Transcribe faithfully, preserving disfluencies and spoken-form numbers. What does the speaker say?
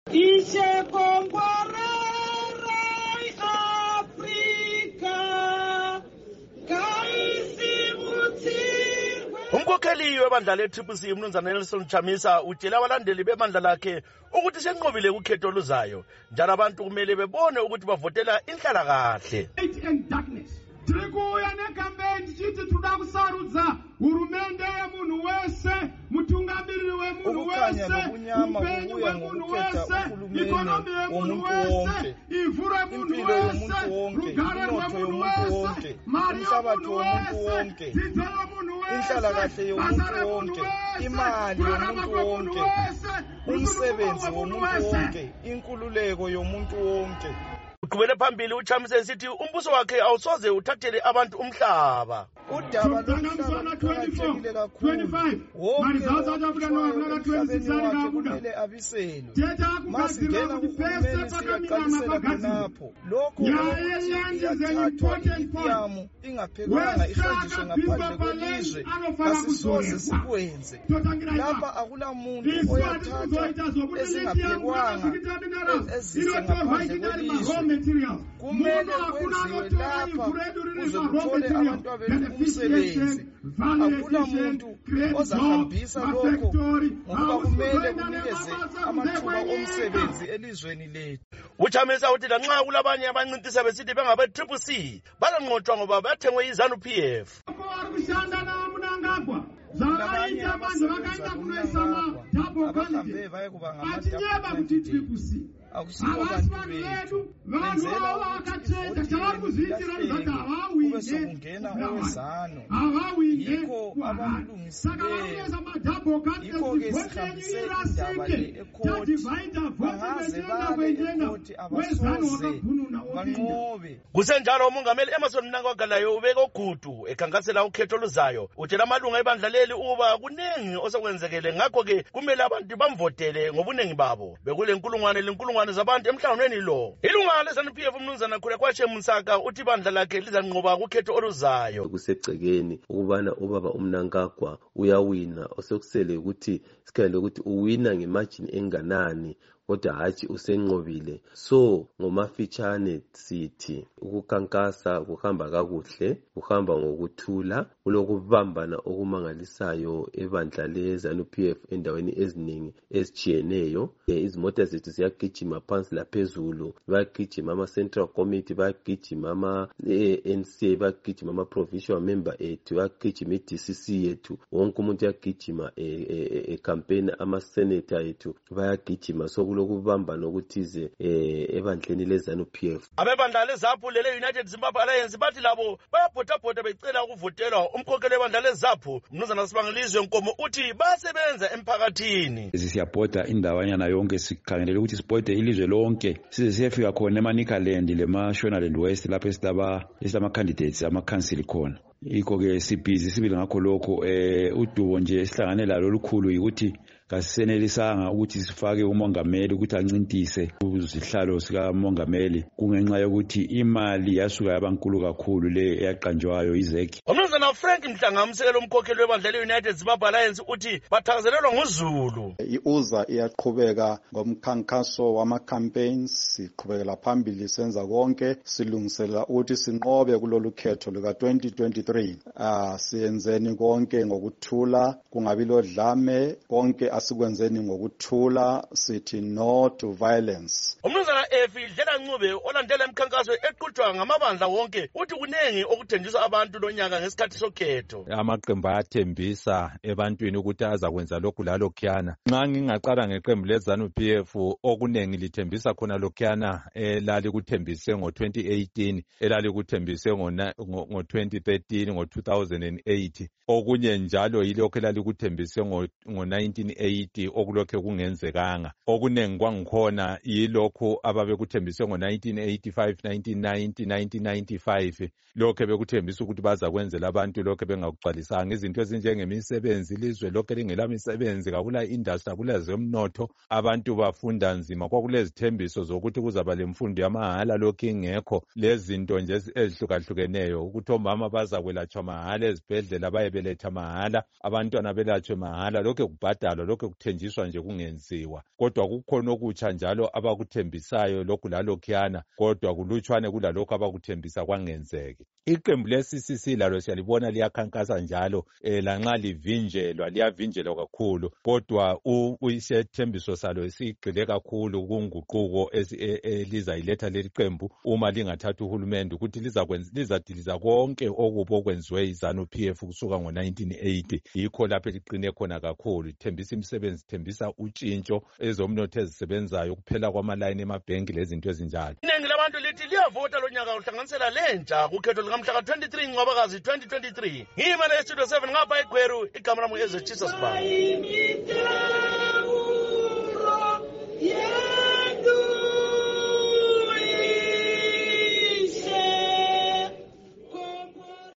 Umkhokheli webandla le-Triple C umnumzana Nelson Chamisa utshela abalandeli bebandla lakhe ukuthi senqobile kukhetho oluzayo njalo abantu kumele bebone ukuthi bavotela inhlalakahle. Tirikuya necampaign tichiti tuda kusarudza hurumende yemunhu wese, mutungamiriri wemunhu wese, upenyu hwemunhu wese, ikonomi yemunhu wese, ivhu remunhu wese, rugare rwemunhu wese, mari yemunhu wese, dzidzo yemunhu wese, basa remunhu wese, kurarama kwemunhu wese, umsebenzi womuntu wonke, inkululeko yomuntu wonke. Uqhubele phambili uChamisa esithi umbuso wakhe awusoze uthathele abantu umhlaba. Udaba lomhlaba luqakathekile kakhulu. Wonke kumele abiselwe. Masingena kuhulumeni siyaqalisela khonapho. Lokho iyathathwa iyamu ingaphekwanga ihanjiswe ngaphandle kwelizwe asisoze sikwenze. Lapha akulamuntu oyathatha ezingaphekwanga ezise ngaphandle kwelizwe. Kumele kwenziwe lapha ukuze kuthole abantu abethu umsebenzi. Akula muntu ozahambisa lokho ngoba kumele kunikeze amathuba omsebenzi elizweni lethu. uChamisa uthi lanxa kulabanye abancintisa besithi bengabe Triple C bananqotshwa ngoba bathengwe yiZANU P F. Zaraita abantu vakaita kunoisama double candidate atinyeba kuti Triple C avasi vanhu vedu vanhu avo vakachenja chavari kuzviitira ndizvati havawinde havawinde saka vanoisa madouble candidate voteni irasike tadivhaita voti vechienda kwenjenga wezano wakabhununa opinda. Kusenjalo umongameli Emmerson Mnangagwa layo ubeka ugudu ekhankasela ukhetho oluzayo utshela amalunga ebandla leli uba kuningi osokwenzekele ngakho ke kumele abantu bamvotele ngobunengi babo bekule nkulungwane lenkulungwane zabantu emhlanganweni lo. Ilunga leZANU P F umnumzana Khulekwatshe Musaka uthi ibandla lakhe lizanqoba ukhetho oluzayo. Kusegcekeni ukubana ubaba uMnangagwa uyawina osokusele ukuthi sikhale ukuthi uwina ngemargin enganani kodwa hathi usenqobile. So ngomafitshane sithi ukukankasa kuhamba kakuhle, kuhamba ngokuthula, kulokubambana okumangalisayo ebandla leZANU P F endaweni eziningi ezijiyeneyo. Izimota zethu ziyagijima phansi laphezulu, bayagijima ama Central Committee, bayagijima ama N C A, bayagijima ama provincial member ethu, bayagijima i-D C C yethu, wonke umuntu uyagijima e-campaign ama senator ethu bayagijima. So lokubamba nokuthize ebandleni leZANU P F. Abebandla leZAPU lele United Zimbabwe Alliance bathi labo bayabhothabhotha becela ukuvotelwa umkhokheli webandla leZAPU umnumzana Sibangelizwe Nkomo uthi basebenza emphakathini. Siyabhoda indawanyana yonke sikhangelele ukuthi sibhode ilizwe lonke size siyefika khona eManicaland leMashonaland West lapho esilaba esilama candidates ama council khona. Iko ke sibhizi sibili ngakho lokho eh udubo nje sihlangane lalo olukhulu ukuthi kasisenelisanga ukuthi sifake umongameli ukuthi ancintise uzihlalo sika mongameli kungenxa yokuthi imali yasuka yabankulu kakhulu le eyaqanjwayo izeki. Umnumzana Frank Mhlanga umsekelo umkhokheli webandla le-United Zimbabwe Alliance uthi bathakazelelwa nguZulu. I-uza iyaqhubeka ngomkhankaso wama-campaigns, siqhubekela phambili senza konke silungisela ukuthi sinqobe kulolu khetho luka twenty twenty-three. Ah siyenzeni konke ngokuthula, kungabi lodlame, konke asikwenzeni ngokuthula, sithi no to violence. Umnumzana Efi Dlela Ncube olandela imikhankaso eqhutshwa ngamabandla wonke uthi kunengi okuthenjiswa abantu lonyaka ngesikhathi sokhetho. Amaqembu ayathembisa ebantwini ukuthi azakwenza lokhu lalokhuyana. Nxa ngingaqala ngeqembu leZANU P F okunengi lithembisa khona lokhuyana elali kuthembise ngo twenty eighteen, elali kuthembise ngo twenty thirteen, ngo two thousand eight. Okunye njalo yilokho elali kuthembise ngo nineteen eighty okulokhe kungenzekanga. Okunengi kwangikhona yilokho ababe kuthembise ngo nineteen eighty-five, nineteen ninety, nineteen ninety-five. Lokho bekuthembisa ukuthi bazakwenzela abantu lokho bengakugcwalisanga izinto ezinjengemisebenzi. Ilizwe lokho lingelamisebenzi, kakula industry, akula zemnotho, abantu bafunda nzima. Kwakulezithembiso zokuthi kuzaba lemfundo yamahala lokho ingekho. Lezinto nje ezihlukahlukeneyo ukuthi omama bazakwelatshwa mahala ezibhedlela bayebeletha mahala, abantwana belatshwe mahala, lokho kubhadalwa, lokho kulokho kuthenjiswa nje kungenziwa, kodwa kukhona okutsha njalo abakuthembisayo lokhu lalokhuyana, kodwa kulutshwane kulalokho abakuthembisa kwangenzeki. Iqembu le-C C C lalo siyalibona liyakhankasa njalo eh, lanxa livinjelwa liyavinjelwa kakhulu, kodwa isethembiso salo sigxile kakhulu kunguquko elizayiletha leli qembu uma lingathatha uhulumende ukuthi lizadiliza konke okubi okwenziwe iZANU P F kusuka ngo nineteen eighty. Yikho lapho liqine khona kakhulu, lithembisa imisebenzi, lithembisa utshintsho, ezomnotho ezisebenzayo, kuphela kwamalayini emabhenki lezinto ezinjalo. Iningi labantu lithi liyavota lo nyaka uhlanganisela lentsha kukhetho lukamhla twenty-three Ncwabakazi twenty twenty-three. Ngimele estudio seven ngapha eGweru, igama lami uEzechisa Sibaba.